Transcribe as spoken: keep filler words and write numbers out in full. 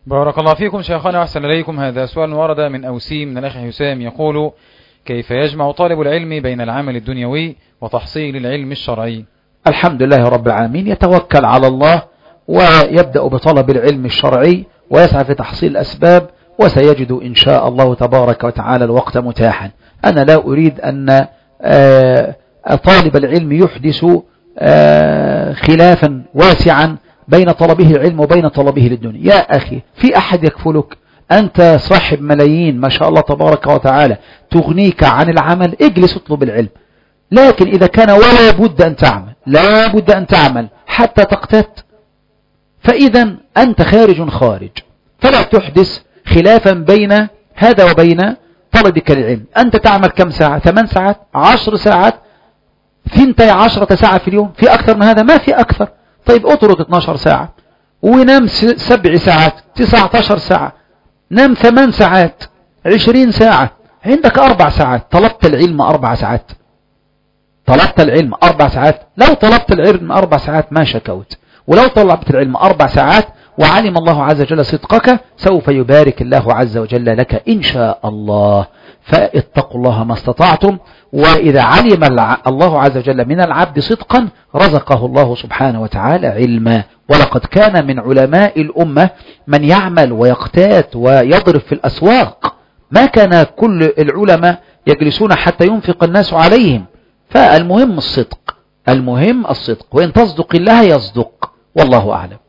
بارك الله فيكم شيخنا وأحسن إليكم. هذا سؤال ورد من أوسي من الأخ حسام يقول: كيف يجمع طالب العلم بين العمل الدنيوي وتحصيل العلم الشرعي؟ الحمد لله رب العالمين، يتوكل على الله ويبدأ بطلب العلم الشرعي ويسعى في تحصيل الأسباب، وسيجد إن شاء الله تبارك وتعالى الوقت متاحا. أنا لا أريد أن طالب العلم يحدث خلافا واسعا بين طلبه العلم وبين طلبه للدنيا. يا أخي، في أحد يكفلك؟ أنت صاحب ملايين ما شاء الله تبارك وتعالى تغنيك عن العمل، اجلس اطلب العلم. لكن إذا كان ولا بد أن تعمل لا بد أن تعمل حتى تقتات، فإذا أنت خارج خارج، فلا تحدث خلافا بين هذا وبين طلبك العلم. أنت تعمل كم ساعة؟ ثمان ساعات، عشر ساعات، ثنتي عشرة ساعة في اليوم، في أكثر من هذا؟ ما في أكثر. طيب اترك اثناشر ساعة ونام سبع ساعات، تسعة عشر ساعة، نام ثمان ساعات، عشرين ساعة، عندك أربع ساعات. طلبت العلم أربع ساعات، طلبت العلم أربع ساعات. لو طلبت العلم أربع ساعات ما شكوت، ولو طلبت العلم أربع ساعات وعلم الله عز وجل صدقك سوف يبارك الله عز وجل لك إن شاء الله. فاتقوا الله ما استطعتم، وإذا علم الله عز وجل من العبد صدقا رزقه الله سبحانه وتعالى علما. ولقد كان من علماء الأمة من يعمل ويقتات ويضرب في الأسواق، ما كان كل العلماء يجلسون حتى ينفق الناس عليهم. فالمهم الصدق، المهم الصدق، وإن تصدق الله يصدق، والله أعلم.